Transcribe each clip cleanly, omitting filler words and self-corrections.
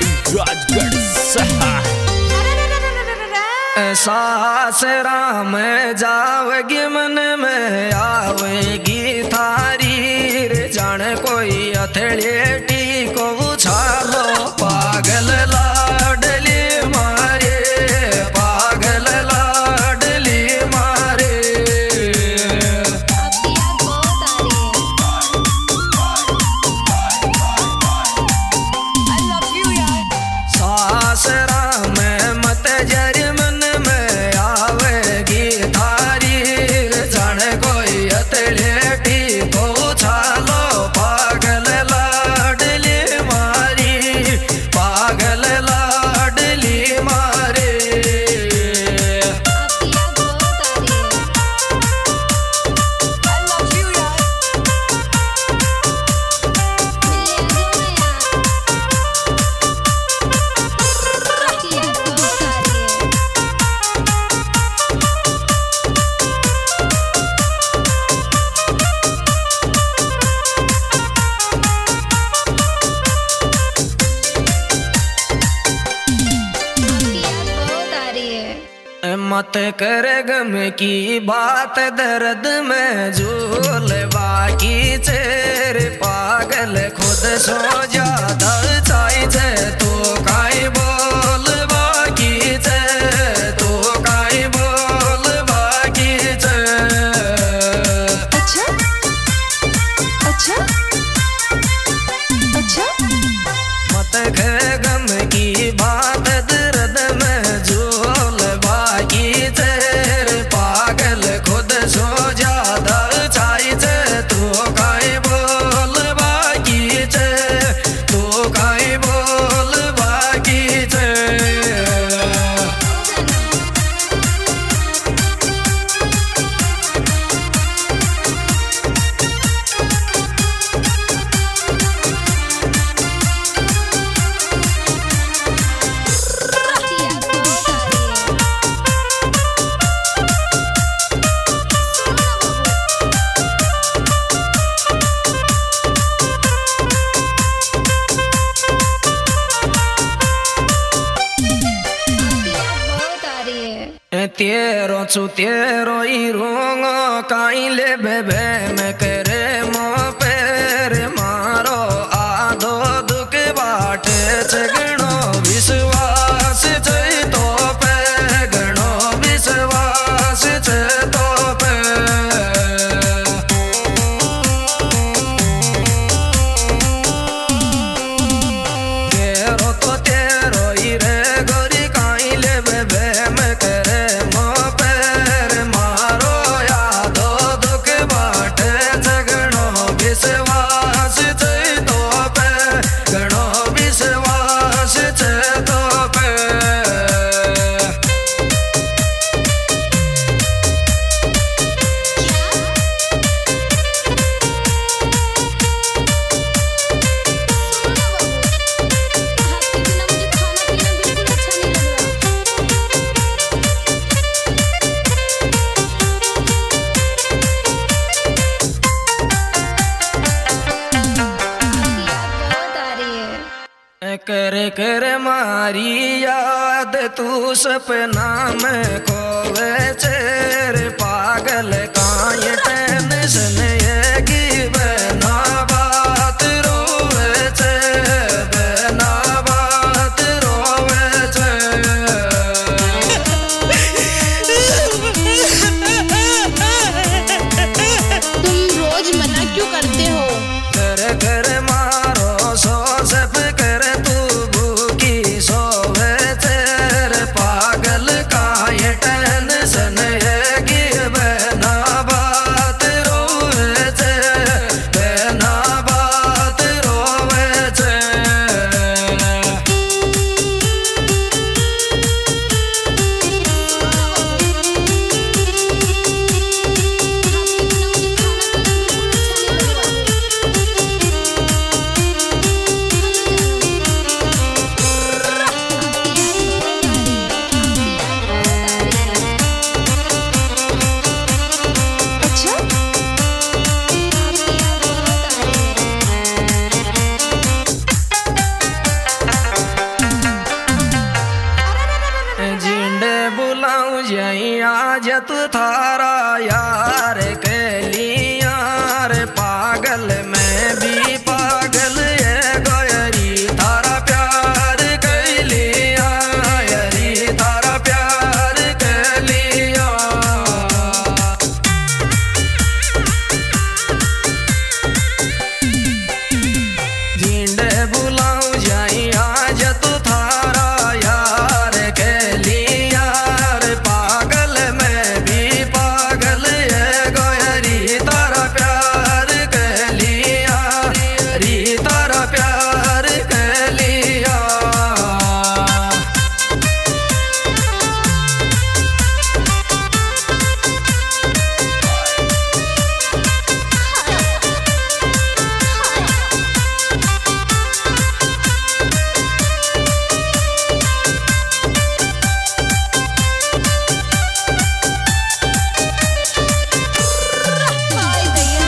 राजगढ़ सहा सासरा में जावेगी मन में आवेगी थारी रे जाने कोई अथेलिएटी को उछालो पागल लाडली मारे पागल लाडली मारे सासरा में मत जरी मन में आवेगी थारी जाने कोई अथेलिएटी को उछालो पागल लाडली मारी पागल लाडली मारे मत कर गम की बात दर्द में झूल बाकी चेरे पागल खुद सो ज्यादा चाहिए तो काई बोल बाकी चे तो काई बोल बाकी चे अच्छा अच्छा अच्छा मत कर गम की बात दर्द में झूल बाकी तेरे पागल खुद सो ज्यादा चाहिए तू काई बोल बाकी चे तू काई बोल बाकी चे तेरो छु तेरो ही रोंगो काई ले बेबे में करे मो पेर मारो आधो दुख बाटे गणो विश्वास छै तो पे गणो विश्वास छै तो पे तेरो तो तेरो ही रे गोरी काई ले बेबे में करे विश्वास छै तो पे गणो विश्वास छै तो पे कर कर मारी याद तू सपना में खोवे चेरे पागल काये टेंशन ये की बना बात रोवे चे बना बात रोवे चे तुम रोज मना क्यों करते हो? कर कर मारो सो सब कर तू भूखी सोवे तेरे पागल का ये टेंशन है कि बना बात रोवे तू थारा यार के लिया रे पागल मैं भी पागल ये गोयरी थारा प्यार के लिया यारी थारा प्यार के लिया झींडे बुलाऊं जाई आज तू थारा यार के लिया रे पागल मैं भी पागल ये गोयरी तारा प्यार के लिया री तारा प्यार के लिया हाय भैया।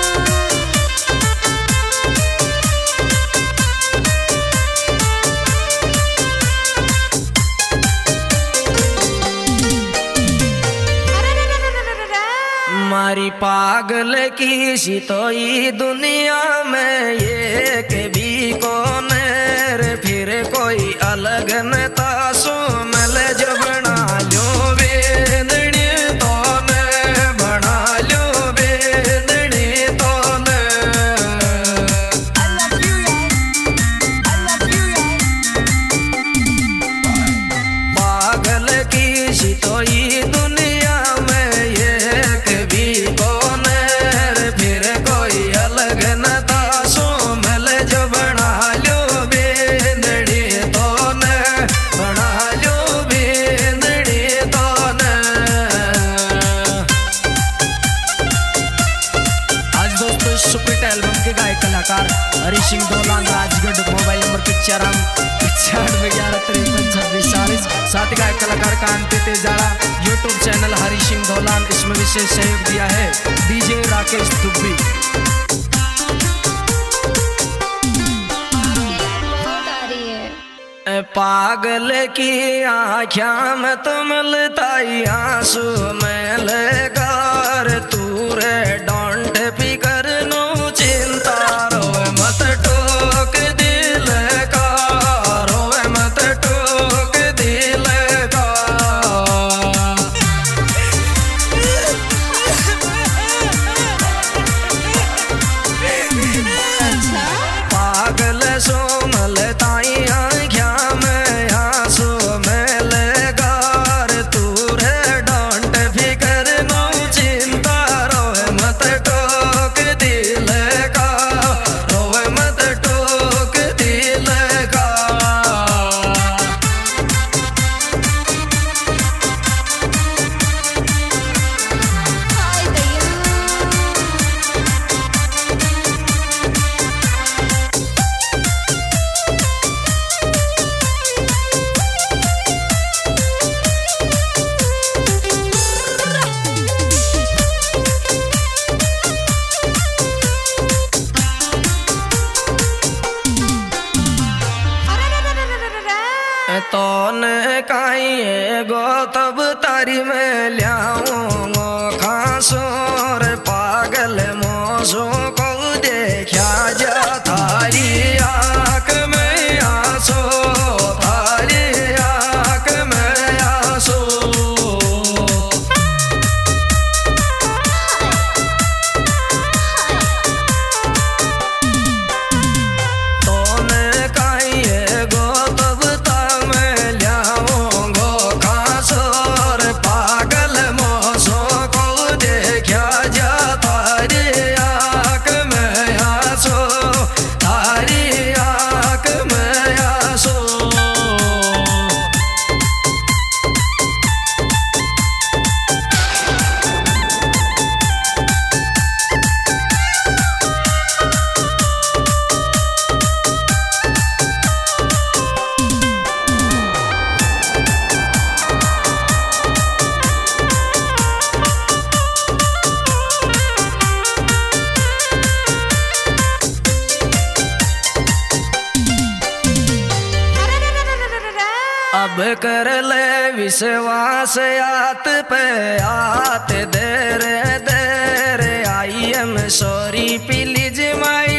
मारी पागल की सितोई दुनिया में ये के भी कौन रे फिर कोई अलग न तासो मल जो बना लो बेदनी तो ने बना लो बेदनी तो ने पागल की सितोई दुनिया में ये कभी कौन रे फिर कोई अलग न तासो मल जो बना लो बेंदड़ी तो ने बना लो बेंदड़ी तो ने आज दोस्तों सुपरहिट एल्बम के गायक कलाकार हरी सिंह धोलान राजगढ़ मोबाइल नंबर 95 साथ ही गायक कलाकार कांति तेजाड़ा यूट्यूब चैनल हरी सिंह धोलान इसमें विशेष सहयोग दिया है डीजे राकेश दुब्बी। बहुत आ रही है। पागल की आँखिया में तुम लताई आंसू में लेकर तूरे डोंट फिकर नो चिंता रोए मत टोक दिल का रोए मत टोक दिल का अच्छा पागल सो मलताई आँखिया में आंसू में लेकर तूरे डोंट फिकर नो चिंता रोए मत टोक दिल का रोए मत टोक दिल का हाय भैया। तौन काई गो तब तारी में लियाऊंगो खासोर पागल मोसो को देखा जा थारी आँख में आंसू थारी आँख में आंसू तौन काई गो तब तब में लियाऊंगो खासोर पागल मोसो को देखा जा थारी आँख में आंसू थारी आँख में आंसू अब कर ले विश्वास आत पे आत देर देर I am sorry please Mai